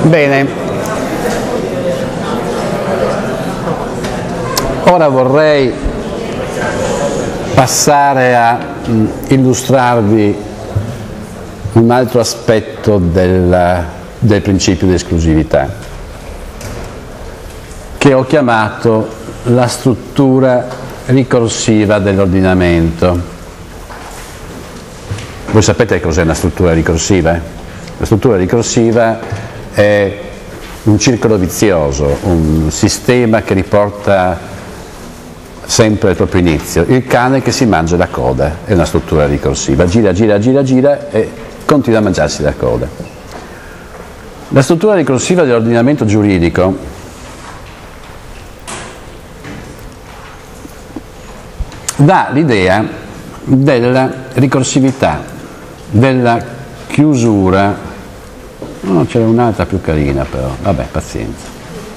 Bene, ora vorrei passare a illustrarvi un altro aspetto del principio di esclusività, che ho chiamato la struttura ricorsiva dell'ordinamento. Voi sapete cos'è una struttura ricorsiva? La struttura ricorsiva è un circolo vizioso, un sistema che riporta sempre al proprio inizio. Il cane che si mangia la coda è una struttura ricorsiva, gira, gira, gira, gira e continua a mangiarsi la coda. La struttura ricorsiva dell'ordinamento giuridico dà l'idea della ricorsività, della chiusura. No, c'era un'altra più carina però, vabbè, pazienza.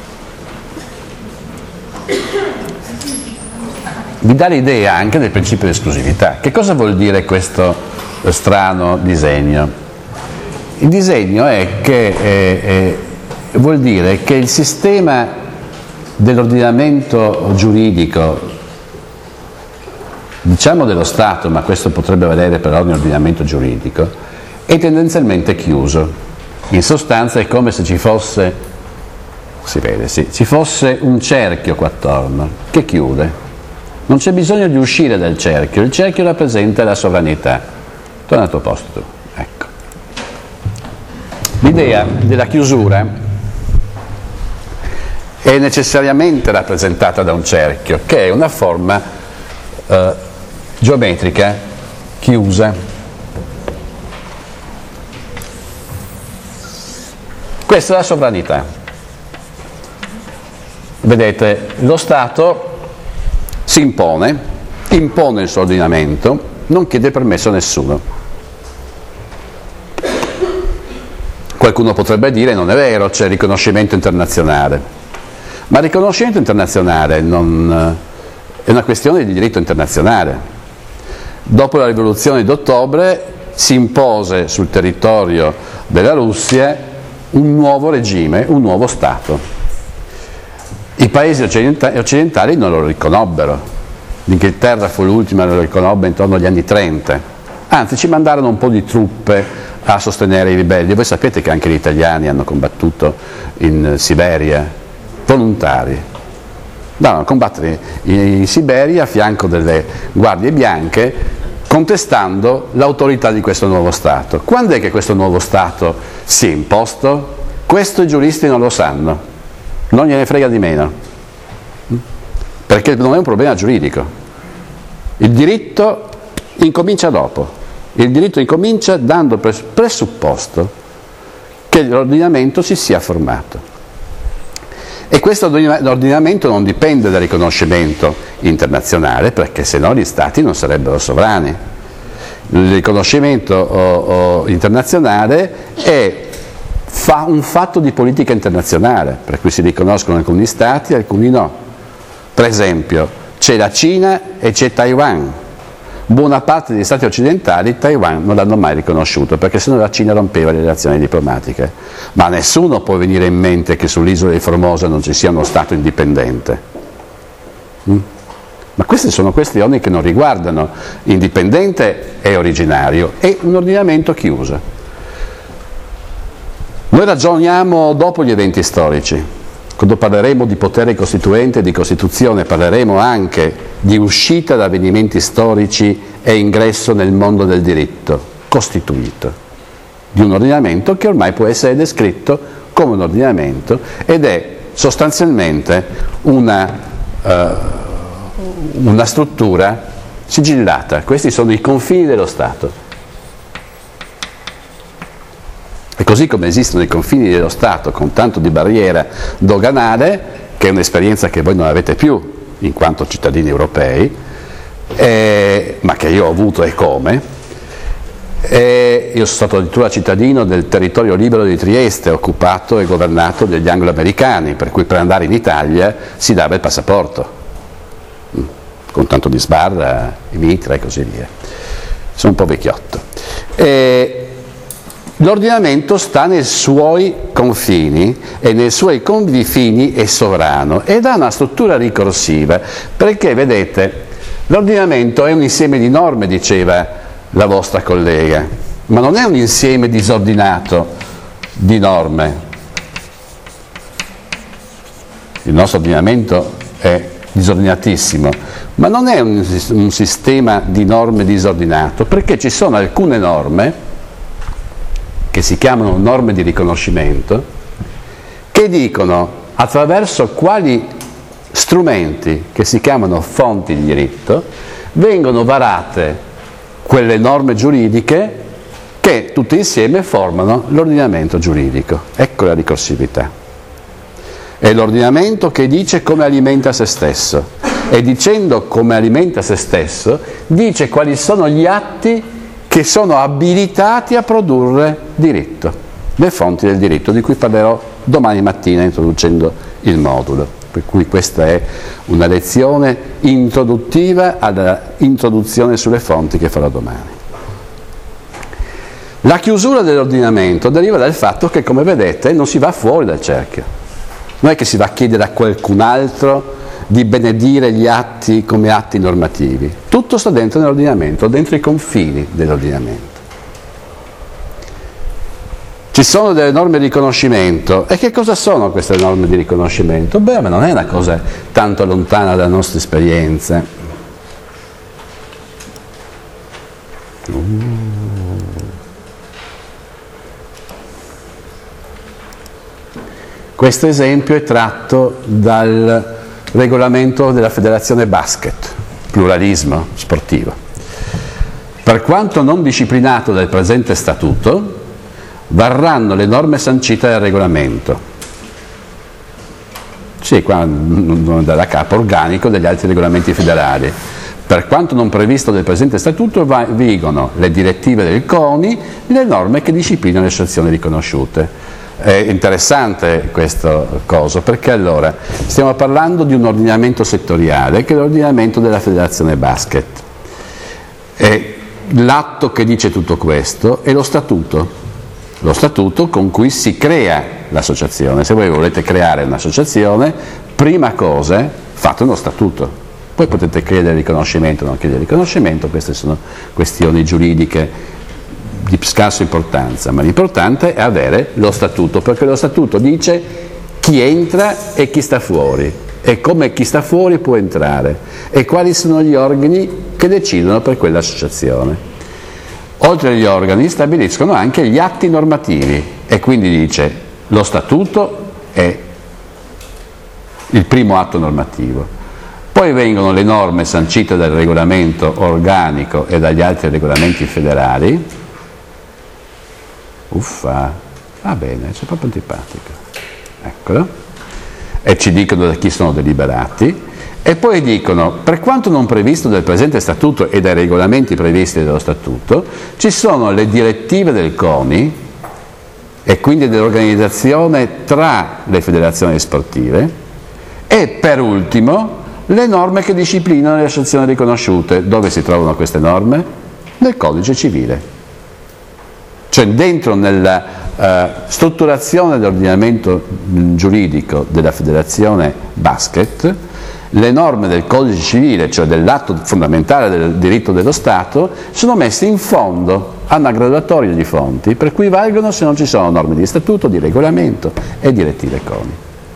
Vi dà l'idea anche del principio di esclusività. Che cosa vuol dire questo strano disegno? Il disegno è che vuol dire che il sistema dell'ordinamento giuridico, diciamo dello Stato, ma questo potrebbe valere per ogni ordinamento giuridico, è tendenzialmente chiuso. In sostanza è come se ci fosse, si vede, sì, ci fosse un cerchio qua attorno che chiude. Non c'è bisogno di uscire dal cerchio, il cerchio rappresenta la sovranità. Torna al tuo posto tu, ecco. L'idea della chiusura è necessariamente rappresentata da un cerchio, che è una forma geometrica chiusa. Questa è la sovranità. Vedete, lo Stato si impone il suo ordinamento, non chiede permesso a nessuno. Qualcuno potrebbe dire non è vero, c'è riconoscimento internazionale, ma il riconoscimento internazionale non è una questione di diritto internazionale. Dopo la rivoluzione d'ottobre si impose sul territorio della Russia un nuovo regime, un nuovo Stato. I paesi occidentali non lo riconobbero. L'Inghilterra fu l'ultima che lo riconobbe intorno agli anni 30. Anzi, ci mandarono un po' di truppe a sostenere i ribelli. Voi sapete che anche gli italiani hanno combattuto in Siberia, volontari. Andarono a combattere in Siberia a fianco delle guardie bianche, contestando l'autorità di questo nuovo Stato. Quando è che questo nuovo Stato si è imposto? Questo i giuristi non lo sanno, non gliene frega di meno, perché non è un problema giuridico. Il diritto incomincia dopo, il diritto incomincia dando presupposto che l'ordinamento si sia formato. E questo ordinamento non dipende dal riconoscimento internazionale, perché se no gli Stati non sarebbero sovrani. Il riconoscimento internazionale è un fatto di politica internazionale, per cui si riconoscono alcuni Stati e alcuni no. Per esempio, c'è la Cina e c'è Taiwan. Buona parte degli Stati occidentali Taiwan non l'hanno mai riconosciuto, perché sennò la Cina rompeva le relazioni diplomatiche. Ma nessuno può venire in mente che sull'isola di Formosa non ci sia uno Stato indipendente. Ma queste sono questioni che non riguardano indipendente e originario, è un ordinamento chiuso. Noi ragioniamo dopo gli eventi storici. Quando parleremo di potere costituente e di Costituzione, parleremo anche di uscita da avvenimenti storici e ingresso nel mondo del diritto costituito, di un ordinamento che ormai può essere descritto come un ordinamento ed è sostanzialmente una struttura sigillata. Questi sono i confini dello Stato. E così come esistono i confini dello Stato con tanto di barriera doganale, che è un'esperienza che voi non avete più in quanto cittadini europei, ma che io ho avuto e come, io sono stato addirittura cittadino del territorio libero di Trieste, occupato e governato dagli anglo-americani, per cui per andare in Italia si dava il passaporto, con tanto di sbarra, i mitra e così via. Sono un po' vecchiotto. L'ordinamento sta nei suoi confini e nei suoi confini è sovrano ed ha una struttura ricorsiva, perché vedete, l'ordinamento è un insieme di norme, diceva la vostra collega, ma non è un insieme disordinato di norme. Il nostro ordinamento è disordinatissimo, ma non è un sistema di norme disordinato, perché ci sono alcune norme che si chiamano norme di riconoscimento, che dicono attraverso quali strumenti, che si chiamano fonti di diritto, vengono varate quelle norme giuridiche che tutte insieme formano l'ordinamento giuridico. Ecco la ricorsività. È l'ordinamento che dice come alimenta se stesso, e dicendo come alimenta se stesso, dice quali sono gli atti che sono abilitati a produrre diritto, le fonti del diritto, di cui parlerò domani mattina introducendo il modulo. Per cui questa è una lezione introduttiva alla introduzione sulle fonti che farò domani. La chiusura dell'ordinamento deriva dal fatto che, come vedete, non si va fuori dal cerchio. Non è che si va a chiedere a qualcun altro di benedire gli atti come atti normativi. Tutto sta dentro nell'ordinamento, dentro i confini dell'ordinamento. Ci sono delle norme di riconoscimento. E che cosa sono queste norme di riconoscimento? Beh, ma non è una cosa tanto lontana dalle nostre esperienze. Questo esempio è tratto dal regolamento della Federazione Basket, pluralismo sportivo. Per quanto non disciplinato dal presente statuto, varranno le norme sancite dal regolamento. Sì, qua dalla capo organico degli altri regolamenti federali. Per quanto non previsto dal presente statuto, vigono le direttive del CONI, le norme che disciplinano le associazioni riconosciute. È interessante questo coso, perché allora stiamo parlando di un ordinamento settoriale che è l'ordinamento della Federazione Basket. E l'atto che dice tutto questo è lo statuto con cui si crea l'associazione. Se voi volete creare un'associazione, prima cosa fate uno statuto, poi potete chiedere riconoscimento o non chiedere riconoscimento, queste sono questioni giuridiche di scarsa importanza, ma l'importante è avere lo statuto, perché lo statuto dice chi entra e chi sta fuori, e come chi sta fuori può entrare, e quali sono gli organi che decidono per quell'associazione. Oltre agli organi stabiliscono anche gli atti normativi, e quindi dice lo statuto è il primo atto normativo. Poi vengono le norme sancite dal regolamento organico e dagli altri regolamenti federali. Uffa, va bene, c'è proprio antipatico, eccolo, e ci dicono da chi sono deliberati, e poi dicono, per quanto non previsto dal presente statuto e dai regolamenti previsti dallo statuto, ci sono le direttive del CONI e quindi dell'organizzazione tra le federazioni sportive, e per ultimo le norme che disciplinano le associazioni riconosciute. Dove si trovano queste norme? Nel codice civile. Cioè dentro nella strutturazione dell'ordinamento giuridico della Federazione Basket, le norme del codice civile, cioè dell'atto fondamentale del diritto dello Stato, sono messe in fondo a una graduatoria di fonti, per cui valgono se non ci sono norme di statuto, di regolamento e direttive CONI.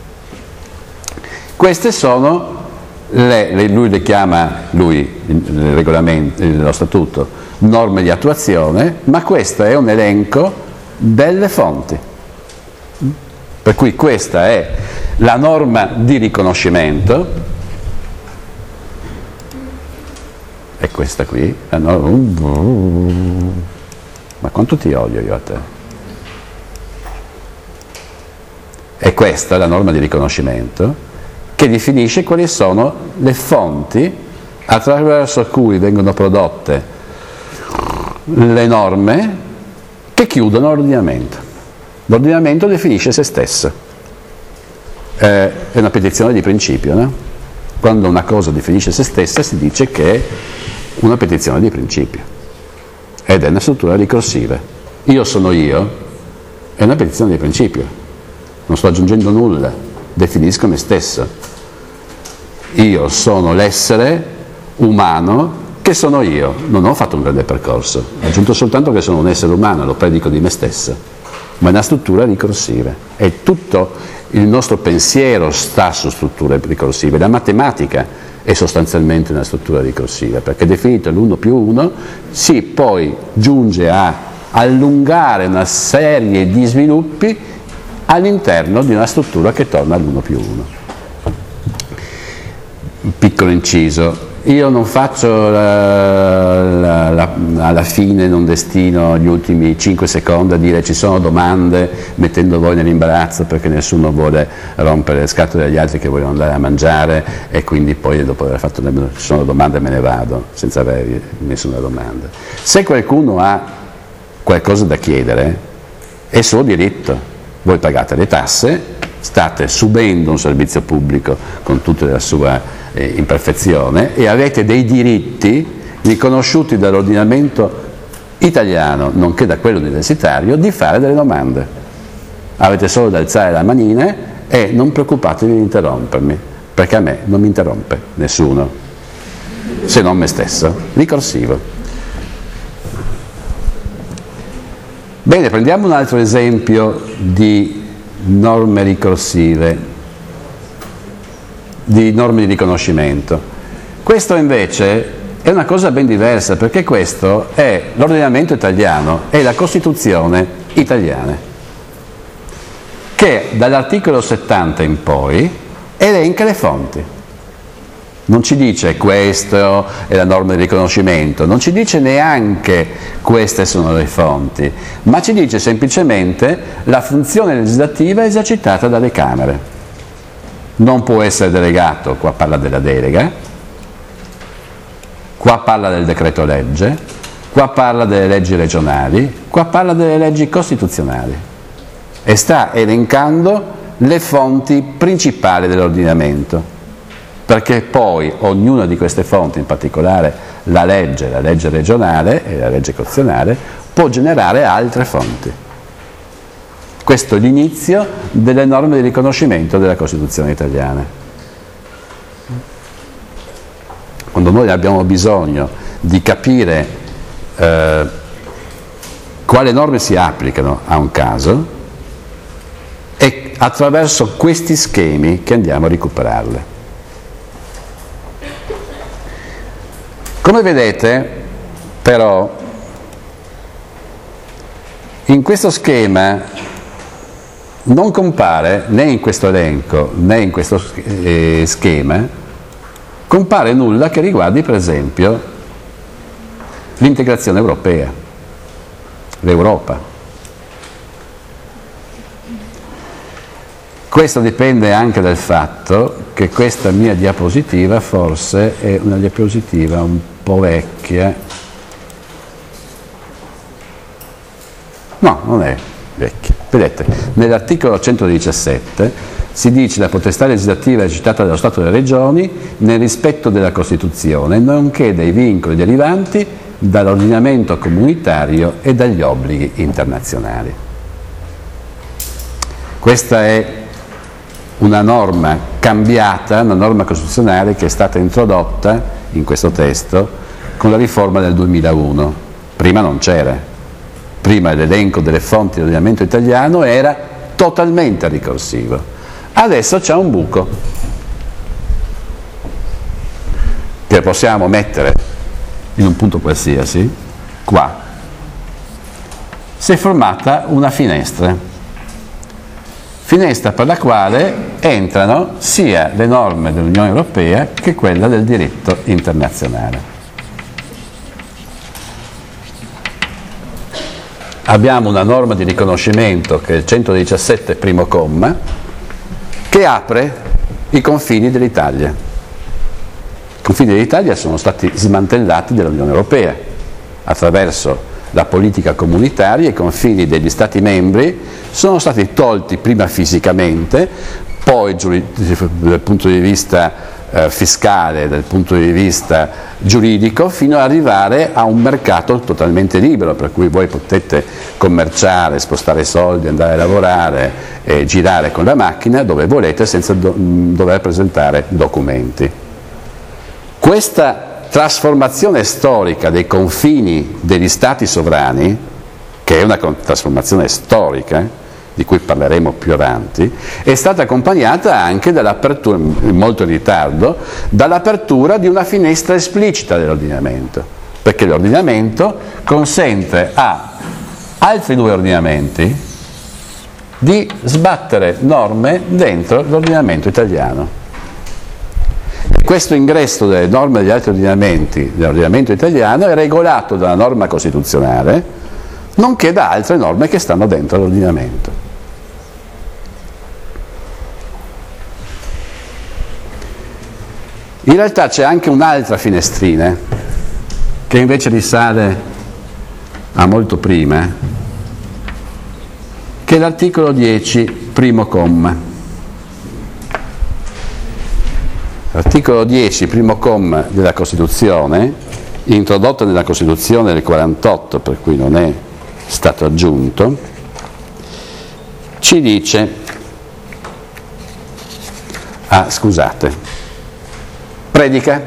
Queste sono lui le chiama, il regolamento, lo statuto, norme di attuazione, ma questo è un elenco delle fonti. Per cui questa è la norma di riconoscimento, e questa qui, la norma, ma quanto ti odio io a te. E questa è la norma di riconoscimento, che definisce quali sono le fonti attraverso cui vengono prodotte le norme che chiudono l'ordinamento. L'ordinamento definisce se stesso. È una petizione di principio, no? Quando una cosa definisce se stessa si dice che è una petizione di principio ed è una struttura ricorsiva. io sono io, è una petizione di principio, non sto aggiungendo nulla, definisco me stesso. Io sono l'essere umano che sono io, non ho fatto un grande percorso, ho aggiunto soltanto che sono un essere umano, lo predico di me stesso, ma è una struttura ricorsiva e tutto il nostro pensiero sta su strutture ricorsive, la matematica è sostanzialmente una struttura ricorsiva, perché definito l'1 più 1 si poi giunge a allungare una serie di sviluppi all'interno di una struttura che torna all'1 più 1. Piccolo inciso, io non faccio alla fine, non destino gli ultimi 5 secondi a dire ci sono domande, mettendo voi nell'imbarazzo perché nessuno vuole rompere le scatole degli altri che vogliono andare a mangiare e quindi poi dopo aver fatto ci sono domande me ne vado senza avere nessuna domanda. Se qualcuno ha qualcosa da chiedere è suo diritto, voi pagate le tasse, state subendo un servizio pubblico con tutta la sua imperfezione e avete dei diritti riconosciuti dall'ordinamento italiano, nonché da quello universitario, di fare delle domande. Avete solo da alzare la manina e non preoccupatevi di interrompermi, perché a me non mi interrompe nessuno, se non me stesso. Ricorsivo. Bene, prendiamo un altro esempio di norme ricorsive, di norme di riconoscimento. Questo invece è una cosa ben diversa, perché questo è l'ordinamento italiano, è la Costituzione italiana, che dall'articolo 70 in poi elenca le fonti. Non ci dice questo è la norma di riconoscimento, non ci dice neanche queste sono le fonti, ma ci dice semplicemente la funzione legislativa esercitata dalle Camere. Non può essere delegato, qua parla della delega, qua parla del decreto legge, qua parla delle leggi regionali, qua parla delle leggi costituzionali e sta elencando le fonti principali dell'ordinamento, perché poi ognuna di queste fonti, in particolare la legge regionale e la legge costituzionale, può generare altre fonti. Questo è l'inizio delle norme di riconoscimento della Costituzione italiana. Quando noi abbiamo bisogno di capire quali norme si applicano a un caso, è attraverso questi schemi che andiamo a recuperarle. Come vedete, però, in questo schema non compare, né in questo elenco né in questo schema, compare nulla che riguardi per esempio l'integrazione europea, l'Europa. Questo dipende anche dal fatto che questa mia diapositiva forse è una diapositiva un po' vecchia. No, non è vecchia. Vedete, nell'articolo 117 si dice la potestà legislativa esercitata dallo Stato e dalle Regioni nel rispetto della Costituzione, nonché dei vincoli derivanti dall'ordinamento comunitario e dagli obblighi internazionali. Questa è una norma cambiata, una norma costituzionale che è stata introdotta in questo testo con la riforma del 2001. Prima non c'era. Prima l'elenco delle fonti dell'ordinamento italiano era totalmente ricorsivo. Adesso c'è un buco che possiamo mettere in un punto qualsiasi, qua. Si è formata una finestra per la quale entrano sia le norme dell'Unione Europea che quella del diritto internazionale. Abbiamo una norma di riconoscimento che è il 117 primo comma che apre i confini dell'Italia. I confini dell'Italia sono stati smantellati dall'Unione Europea attraverso la politica comunitaria. I confini degli Stati membri sono stati tolti prima fisicamente, poi dal punto di vista fiscale, dal punto di vista giuridico, fino ad arrivare a un mercato totalmente libero, per cui voi potete commerciare, spostare soldi, andare a lavorare e girare con la macchina dove volete senza dover presentare documenti. Questa trasformazione storica dei confini degli stati sovrani, che è una trasformazione storica, di cui parleremo più avanti, è stata accompagnata anche dall'apertura, molto in ritardo, dall'apertura di una finestra esplicita dell'ordinamento, perché l'ordinamento consente a altri due ordinamenti di sbattere norme dentro l'ordinamento italiano. E questo ingresso delle norme degli altri ordinamenti nell'ordinamento italiano è regolato dalla norma costituzionale, nonché da altre norme che stanno dentro l'ordinamento. In realtà c'è anche un'altra finestrina che invece risale a molto prima, che è l'articolo 10, primo comma. L'articolo 10, primo comma della Costituzione, introdotto nella Costituzione del 48, per cui non è stato aggiunto, ci dice, predica,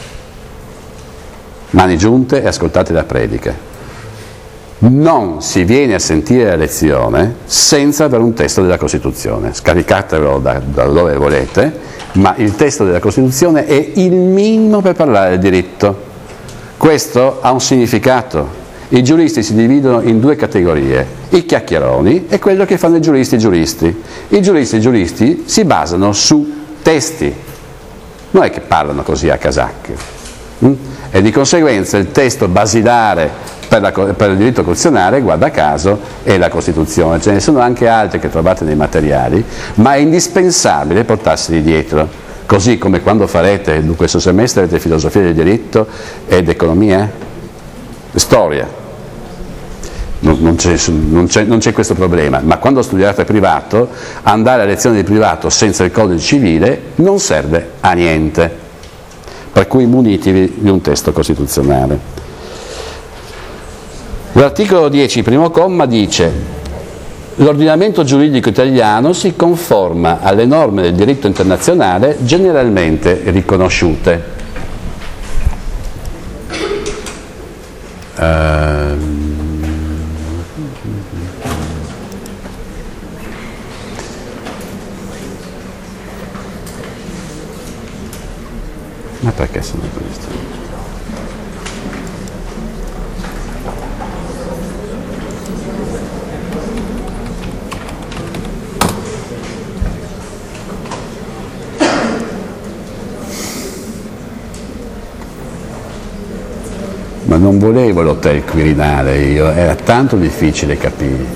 mani giunte e ascoltate la predica. Non si viene a sentire la lezione senza avere un testo della Costituzione. Scaricatelo da dove volete, ma il testo della Costituzione è il minimo per parlare del diritto. Questo ha un significato. I giuristi si dividono in due categorie, i chiacchieroni e quello che fanno i giuristi giuristi. I giuristi si basano su testi, non è che parlano così a casacche. E di conseguenza il testo basilare per il diritto costituzionale, guarda caso, è la Costituzione. Ce ne sono anche altre che trovate nei materiali, ma è indispensabile portarseli dietro. Così come quando farete questo semestre avete filosofia del diritto ed economia, storia. Non c'è questo problema, ma quando studiate privato, andare a lezione di privato senza il codice civile non serve a niente, per cui munitevi di un testo costituzionale. L'articolo 10, primo comma, dice: l'ordinamento giuridico italiano si conforma alle norme del diritto internazionale generalmente riconosciute. Ma perché sono questo? Ma non volevo l'hotel Quirinale io, era tanto difficile capire.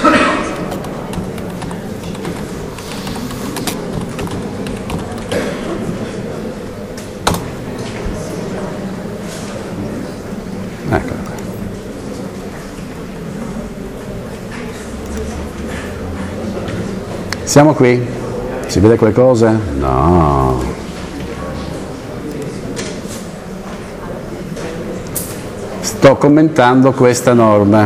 Siamo qui? Si vede qualcosa? No. Sto commentando questa norma.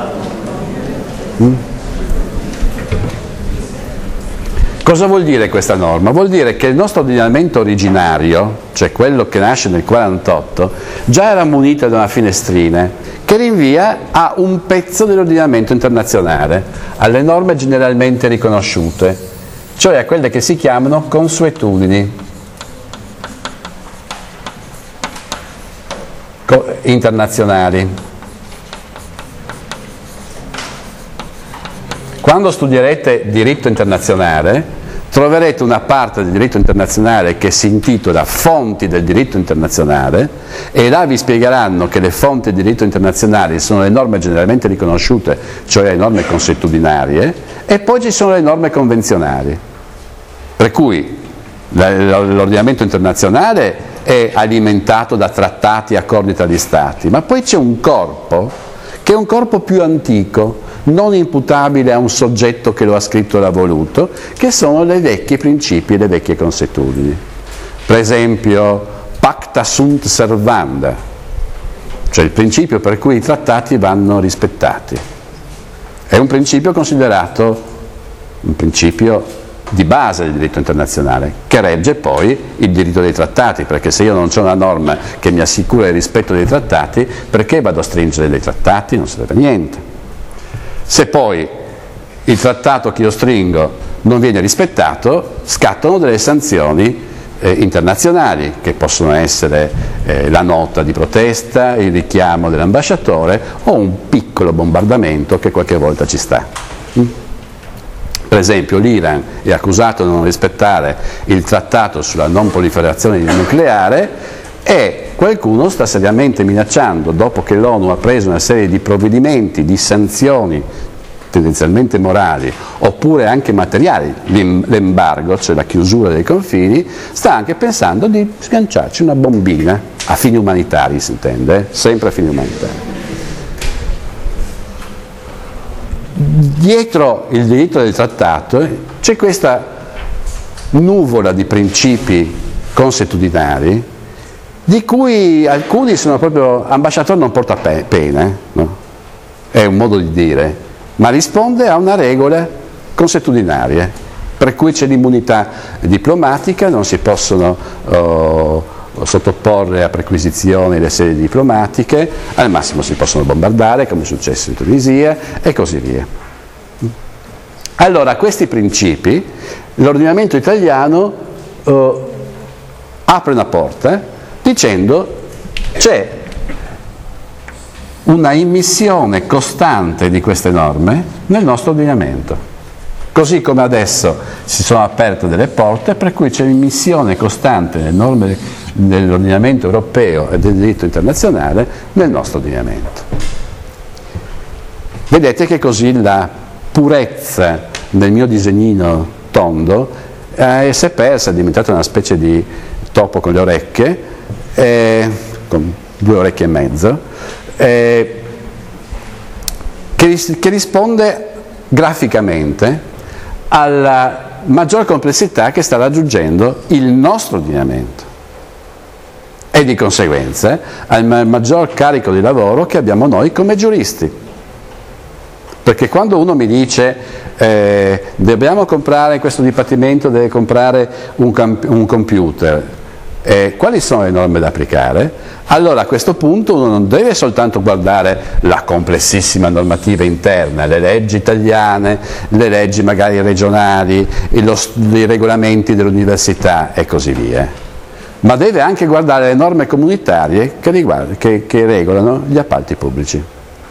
Cosa vuol dire questa norma? Vuol dire che il nostro ordinamento originario, cioè quello che nasce nel 48, già era munito da una finestrina che rinvia a un pezzo dell'ordinamento internazionale, alle norme generalmente riconosciute, cioè a quelle che si chiamano consuetudini internazionali. Quando studierete diritto internazionale troverete una parte del diritto internazionale che si intitola Fonti del diritto internazionale e là vi spiegheranno che le fonti del diritto internazionale sono le norme generalmente riconosciute, cioè le norme consuetudinarie, e poi ci sono le norme convenzionali. Per cui l'ordinamento internazionale è alimentato da trattati e accordi tra gli Stati, ma poi c'è un corpo che è un corpo più antico, non imputabile a un soggetto che lo ha scritto e l'ha voluto, che sono i vecchi principi e le vecchie consuetudini. Per esempio, pacta sunt servanda, cioè il principio per cui i trattati vanno rispettati. È un principio considerato un principio di base del diritto internazionale, che regge poi il diritto dei trattati, perché se io non c'è una norma che mi assicura il rispetto dei trattati, perché vado a stringere dei trattati? Non serve a niente. Se poi il trattato che io stringo non viene rispettato, scattano delle sanzioni internazionali, che possono essere la nota di protesta, il richiamo dell'ambasciatore o un piccolo bombardamento che qualche volta ci sta. Per esempio l'Iran è accusato di non rispettare il trattato sulla non proliferazione nucleare e qualcuno sta seriamente minacciando, dopo che l'ONU ha preso una serie di provvedimenti, di sanzioni tendenzialmente morali oppure anche materiali, l'embargo, cioè la chiusura dei confini, sta anche pensando di sganciarci una bombina a fini umanitari, si intende, sempre a fini umanitari. Dietro il diritto del trattato c'è questa nuvola di principi consuetudinari di cui alcuni sono proprio ambasciatore non porta pena, no? È un modo di dire, ma risponde a una regola consuetudinaria, per cui c'è l'immunità diplomatica, non si possono sottoporre a perquisizioni le sedi diplomatiche, al massimo si possono bombardare, come è successo in Tunisia, e così via. Allora, questi principi, l'ordinamento italiano apre una porta dicendo c'è una immissione costante di queste norme nel nostro ordinamento. Così come adesso si sono aperte delle porte per cui c'è l'immissione costante delle norme dell'ordinamento europeo e del diritto internazionale nel nostro ordinamento. Vedete che così la purezza del mio disegnino tondo si è persa, è diventata una specie di topo con le orecchie, con 2 orecchie e mezzo, che risponde graficamente alla maggior complessità che sta raggiungendo il nostro ordinamento e di conseguenza al maggior carico di lavoro che abbiamo noi come giuristi. Perché quando uno mi dice dobbiamo comprare, questo dipartimento deve comprare un computer, quali sono le norme da applicare? Allora a questo punto uno non deve soltanto guardare la complessissima normativa interna, le leggi italiane, le leggi magari regionali, i regolamenti dell'università e così via, ma deve anche guardare le norme comunitarie che regolano gli appalti pubblici.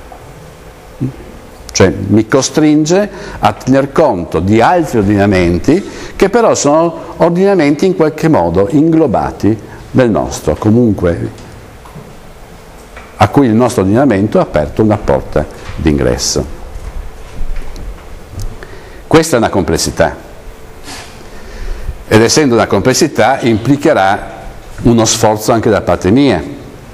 Cioè mi costringe a tener conto di altri ordinamenti che però sono ordinamenti in qualche modo inglobati nel nostro, comunque a cui il nostro ordinamento ha aperto una porta d'ingresso. Questa è una complessità ed essendo una complessità implicherà uno sforzo anche da parte mia.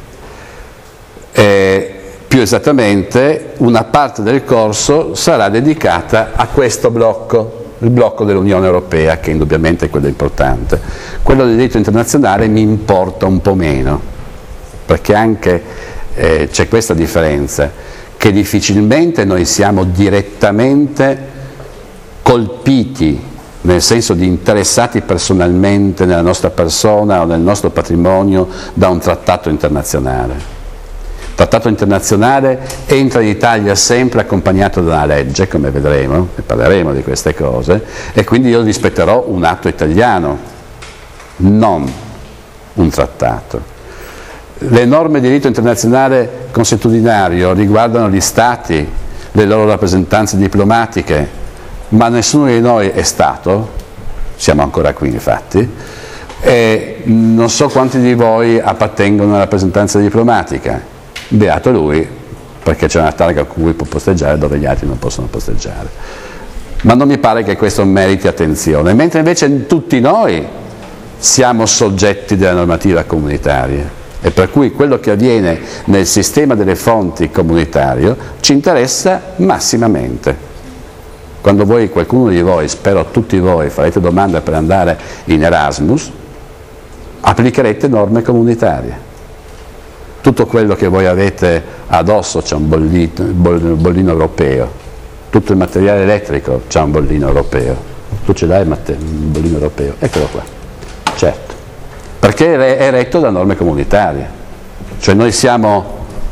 Più esattamente una parte del corso sarà dedicata a questo blocco, il blocco dell'Unione Europea, che indubbiamente è quello importante. Quello del diritto internazionale mi importa un po' meno, perché anche c'è questa differenza, che difficilmente noi siamo direttamente colpiti, nel senso di interessati personalmente nella nostra persona o nel nostro patrimonio, da un trattato internazionale. Il trattato internazionale entra in Italia sempre accompagnato da una legge, come vedremo, e parleremo di queste cose, e quindi io rispetterò un atto italiano, non un trattato. Le norme di diritto internazionale consuetudinario riguardano gli Stati, le loro rappresentanze diplomatiche, ma nessuno di noi è Stato, siamo ancora qui infatti, e non so quanti di voi appartengono alla rappresentanza diplomatica. Beato lui, perché c'è una targa con cui può posteggiare dove gli altri non possono posteggiare. Ma non mi pare che questo meriti attenzione, mentre invece tutti noi siamo soggetti della normativa comunitaria e per cui quello che avviene nel sistema delle fonti comunitario ci interessa massimamente. Quando qualcuno di voi, spero tutti voi, farete domanda per andare in Erasmus, applicherete norme comunitarie. Tutto quello che voi avete addosso c'è un bollino europeo, tutto il materiale elettrico c'è un bollino europeo. Tu ce l'hai un bollino europeo? Eccolo qua, certo, perché è retto da norme comunitarie, cioè noi siamo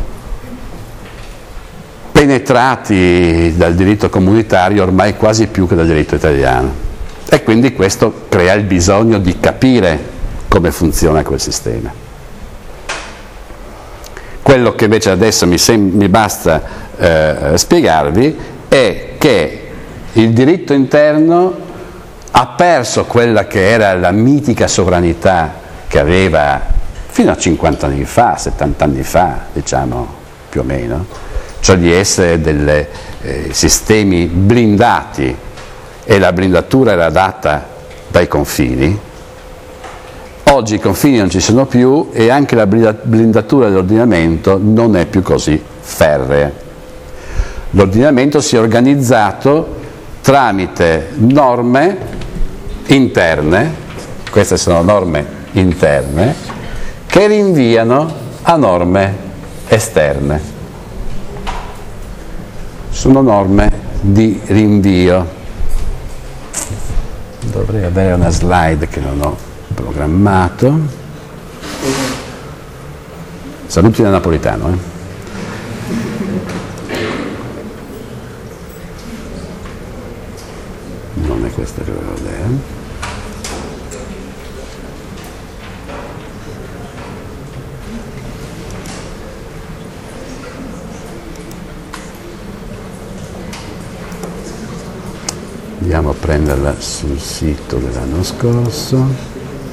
penetrati dal diritto comunitario ormai quasi più che dal diritto italiano, e quindi questo crea il bisogno di capire come funziona quel sistema. Quello che invece adesso mi basta spiegarvi è che il diritto interno ha perso quella che era la mitica sovranità che aveva fino a 50 anni fa, 70 anni fa, diciamo più o meno, cioè di essere dei sistemi blindati, e la blindatura era data dai confini. Oggi i confini non ci sono più e anche la blindatura dell'ordinamento non è più così ferrea. L'ordinamento si è organizzato tramite norme interne, queste sono norme interne, che rinviano a norme esterne. Sono norme di rinvio. Dovrei avere una slide che non ho programmato. Saluti da napoletano, Non è questa che avevo vedere. Andiamo a prenderla sul sito dell'anno scorso.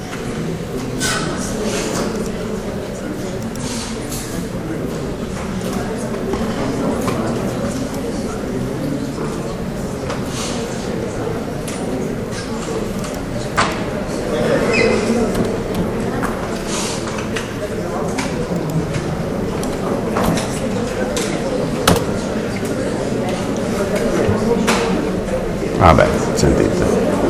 Vabbè, sentite.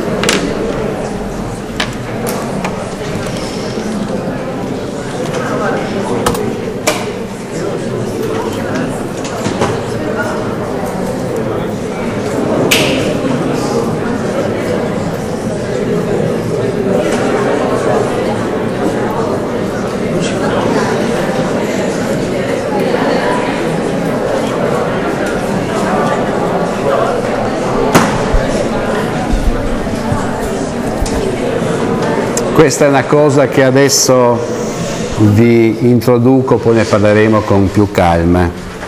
Questa è una cosa che adesso vi introduco, poi ne parleremo con più calma.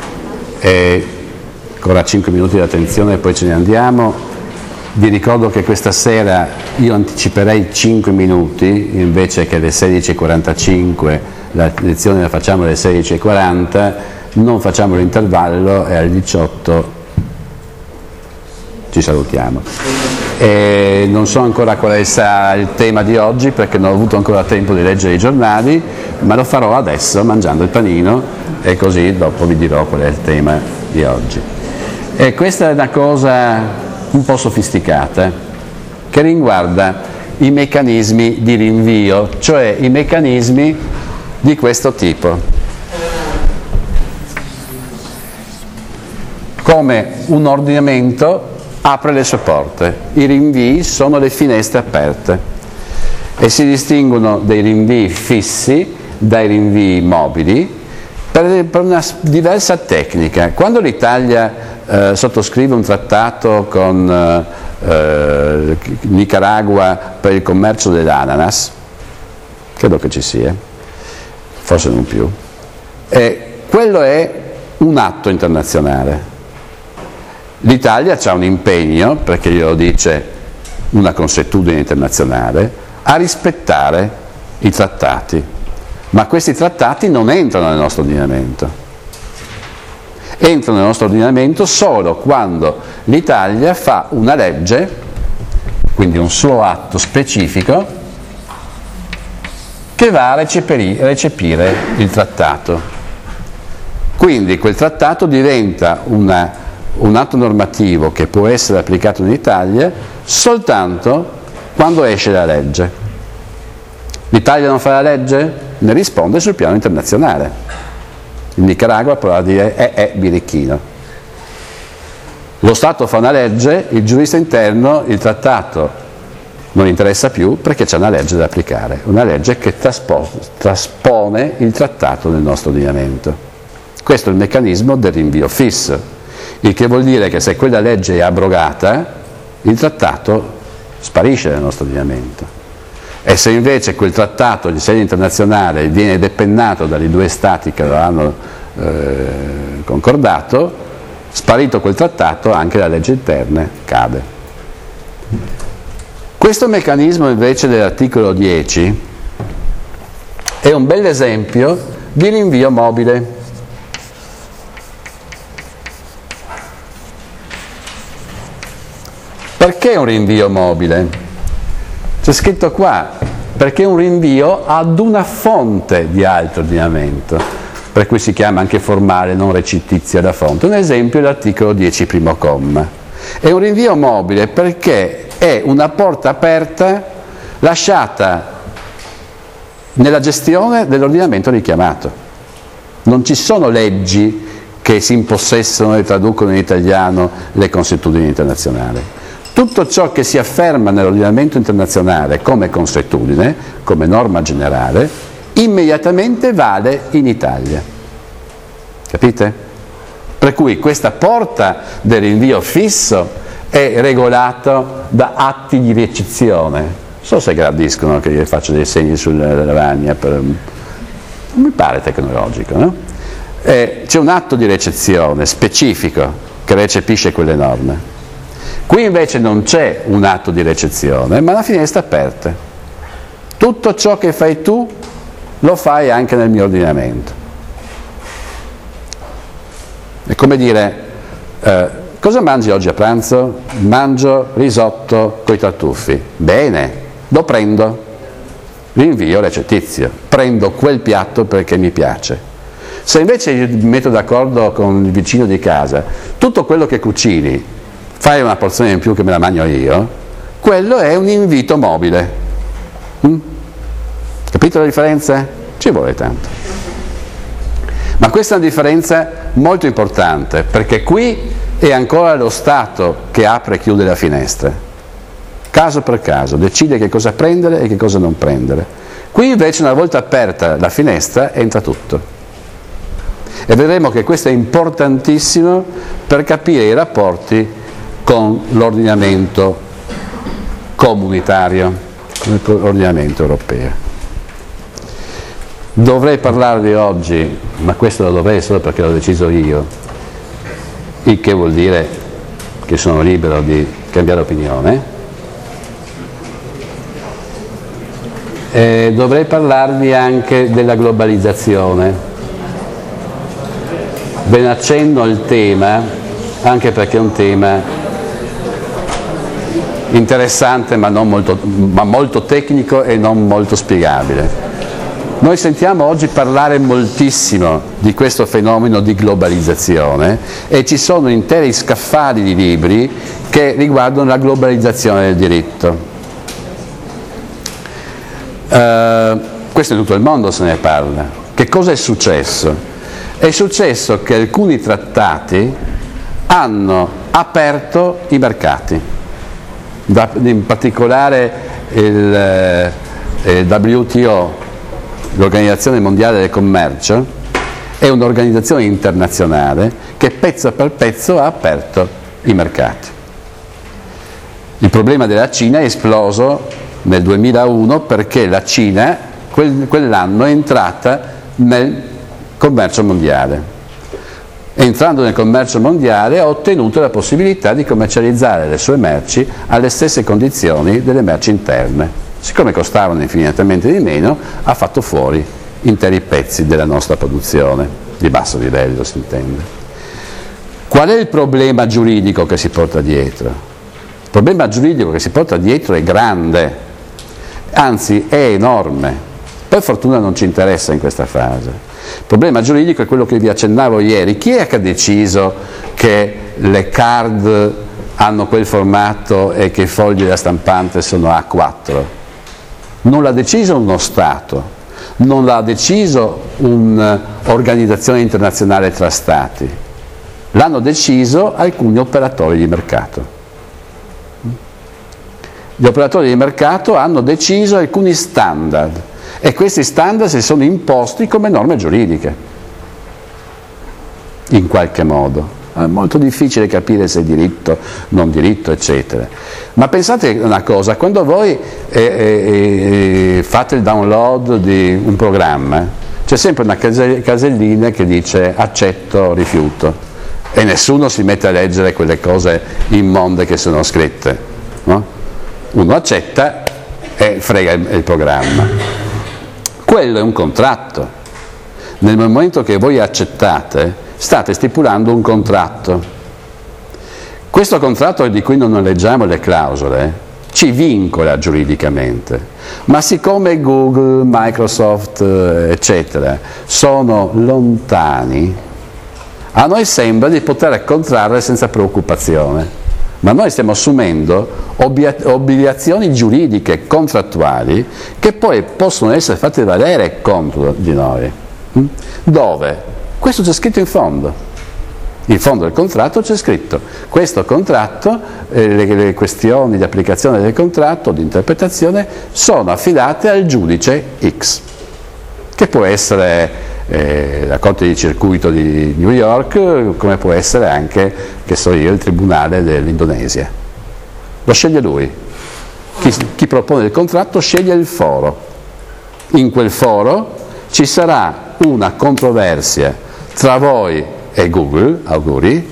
Ancora 5 minuti di attenzione e poi ce ne andiamo. Vi ricordo che questa sera io anticiperei 5 minuti, invece che alle 16:45, la lezione la facciamo alle 16:40, non facciamo l'intervallo e alle 18 ci salutiamo. Non so ancora qual è il tema di oggi perché non ho avuto ancora tempo di leggere i giornali, ma lo farò adesso mangiando il panino e così dopo vi dirò qual è il tema di oggi. E questa è una cosa un po' sofisticata che riguarda i meccanismi di rinvio, cioè i meccanismi di questo tipo. Come un ordinamento apre le sue porte, i rinvii sono le finestre aperte e si distinguono dei rinvii fissi dai rinvii mobili per una diversa tecnica. Quando l'Italia sottoscrive un trattato con Nicaragua per il commercio dell'ananas, credo che ci sia, forse non più, quello è un atto internazionale. L'Italia ha un impegno, perché glielo dice una consuetudine internazionale, a rispettare i trattati, ma questi trattati non entrano nel nostro ordinamento. Entrano nel nostro ordinamento solo quando l'Italia fa una legge, quindi un suo atto specifico, che va a recepire il trattato. Quindi quel trattato diventa un atto normativo che può essere applicato in Italia soltanto quando esce la legge. L'Italia non fa la legge? Ne risponde sul piano internazionale. Il Nicaragua potrà dire birichino. Lo Stato fa una legge, il giurista interno, il trattato non interessa più perché c'è una legge da applicare, una legge che traspone il trattato nel nostro ordinamento. Questo è il meccanismo del rinvio fisso, il che vuol dire che se quella legge è abrogata, il trattato sparisce dal nostro ordinamento. E se invece quel trattato di sede internazionale viene depennato dai due Stati che lo hanno concordato, sparito quel trattato, anche la legge interna cade. Questo meccanismo invece dell'articolo 10 è un bel esempio di rinvio mobile. Perché un rinvio mobile? C'è scritto qua, perché è un rinvio ad una fonte di altro ordinamento, per cui si chiama anche formale, non recitizia da fonte. Un esempio è l'articolo 10 primo comma. È un rinvio mobile perché è una porta aperta lasciata nella gestione dell'ordinamento richiamato. Non ci sono leggi che si impossessano e traducono in italiano le consuetudini internazionali. Tutto ciò che si afferma nell'ordinamento internazionale come consuetudine, come norma generale, immediatamente vale in Italia. Capite? Per cui questa porta del rinvio fisso è regolato da atti di ricezione. Non so se gradiscono che io faccia dei segni sulla lavagna, non mi pare tecnologico, no? C'è un atto di ricezione specifico che recepisce quelle norme. Qui invece non c'è un atto di ricezione, ma la finestra è aperta. Tutto ciò che fai tu lo fai anche nel mio ordinamento. È come dire, cosa mangi oggi a pranzo? Mangio risotto coi tartufi. Bene, lo prendo, rinvio recetizio, prendo quel piatto perché mi piace. Se invece io mi metto d'accordo con il vicino di casa, tutto quello che cucini, fai una porzione in più che me la mangio io, quello è un invito mobile. Capito la differenza? Ci vuole tanto. Ma questa è una differenza molto importante, perché qui è ancora lo Stato che apre e chiude la finestra, caso per caso, decide che cosa prendere e che cosa non prendere. Qui invece, una volta aperta la finestra, entra tutto. E vedremo che questo è importantissimo per capire i rapporti con l'ordinamento comunitario, l'ordinamento europeo. Dovrei parlarvi oggi, ma questo lo dovrei solo perché l'ho deciso io, il che vuol dire che sono libero di cambiare opinione. Dovrei parlarvi anche della globalizzazione. Ve ne accenno il tema, anche perché è un tema interessante ma molto tecnico e non molto spiegabile. Noi sentiamo oggi parlare moltissimo di questo fenomeno di globalizzazione e ci sono interi scaffali di libri che riguardano la globalizzazione del diritto. Questo in tutto il mondo se ne parla. Che cosa è successo? È successo che alcuni trattati hanno aperto i mercati, in particolare il WTO, l'Organizzazione Mondiale del Commercio, è un'organizzazione internazionale che pezzo per pezzo ha aperto i mercati. Il problema della Cina è esploso nel 2001 perché la Cina quell'anno è entrata nel commercio mondiale. Entrando nel commercio mondiale ha ottenuto la possibilità di commercializzare le sue merci alle stesse condizioni delle merci interne. Siccome costavano infinitamente di meno, ha fatto fuori interi pezzi della nostra produzione, di basso livello si intende. Qual è il problema giuridico che si porta dietro? Il problema giuridico che si porta dietro è grande, anzi è enorme. Per fortuna non ci interessa in questa fase. Il problema giuridico è quello che vi accennavo ieri. Chi è che ha deciso che le card hanno quel formato e che i fogli da stampante sono A4? non l'ha deciso uno Stato, non l'ha deciso un'organizzazione internazionale tra Stati, l'hanno deciso alcuni operatori di mercato. Gli operatori di mercato hanno deciso alcuni standard e questi standard si sono imposti come norme giuridiche, in qualche modo. È molto difficile capire se è diritto, non diritto, eccetera. Ma pensate una cosa, quando voi fate il download di un programma, c'è sempre una casellina che dice accetto, rifiuto, e nessuno si mette a leggere quelle cose immonde che sono scritte, no? Uno accetta e frega il programma. Quello è un contratto. Nel momento che voi accettate, state stipulando un contratto. Questo contratto, di cui non leggiamo le clausole, ci vincola giuridicamente, ma siccome Google, Microsoft, eccetera, sono lontani, a noi sembra di poter contrarre senza preoccupazione, ma noi stiamo assumendo obbligazioni giuridiche, contrattuali, che poi possono essere fatte valere contro di noi. Dove? Questo c'è scritto in fondo. In fondo del contratto c'è scritto: questo contratto, le questioni di applicazione del contratto, di interpretazione, sono affidate al giudice X, che può essere la Corte di Circuito di New York, come può essere anche, che so io, il Tribunale dell'Indonesia. Lo sceglie lui. Chi propone il contratto sceglie il foro. In quel foro ci sarà una controversia tra voi e Google, auguri,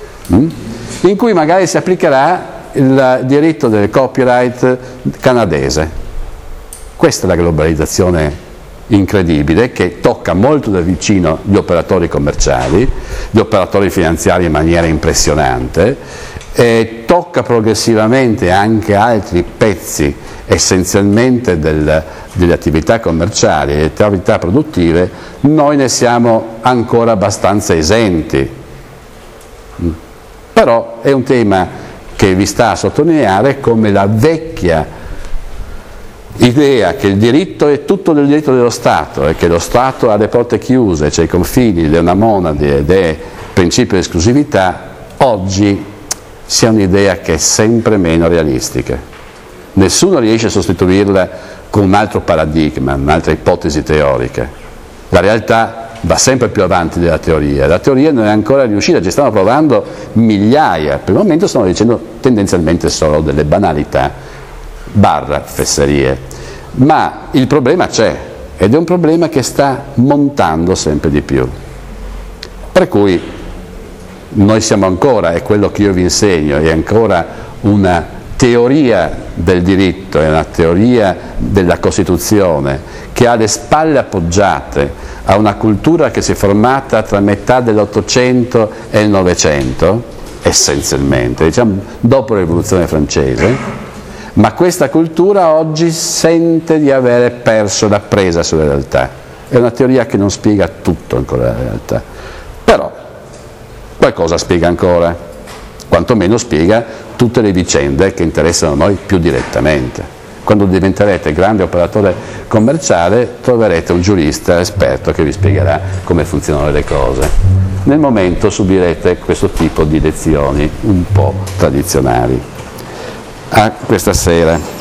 in cui magari si applicherà il diritto del copyright canadese. Questa è la globalizzazione incredibile, che tocca molto da vicino gli operatori commerciali, gli operatori finanziari in maniera impressionante, e tocca progressivamente anche altri pezzi essenzialmente delle attività commerciali e delle attività produttive. Noi ne siamo ancora abbastanza esenti, però è un tema che vi sta a sottolineare come la vecchia idea che il diritto è tutto del diritto dello Stato e che lo Stato ha le porte chiuse, c'è i confini, è una monade ed è principio di esclusività, oggi sia un'idea che è sempre meno realistica. Nessuno riesce a sostituirla con un altro paradigma, un'altra ipotesi teorica. La realtà va sempre più avanti della teoria. La teoria non è ancora riuscita, ci stanno provando migliaia, per il momento stanno dicendo tendenzialmente solo delle banalità / fesserie, ma il problema c'è ed è un problema che sta montando sempre di più, per cui noi siamo ancora, è quello che io vi insegno, è ancora una teoria del diritto, è una teoria della Costituzione che ha le spalle appoggiate a una cultura che si è formata tra metà dell'Ottocento e il Novecento, essenzialmente, diciamo dopo la Rivoluzione francese. Ma questa cultura oggi sente di avere perso la presa sulla realtà. È una teoria che non spiega tutto ancora la realtà, però qualcosa spiega ancora, quantomeno spiega tutte le vicende che interessano noi più direttamente. Quando diventerete grande operatore commerciale troverete un giurista esperto che vi spiegherà come funzionano le cose. Nel momento subirete questo tipo di lezioni un po' tradizionali. A questa sera.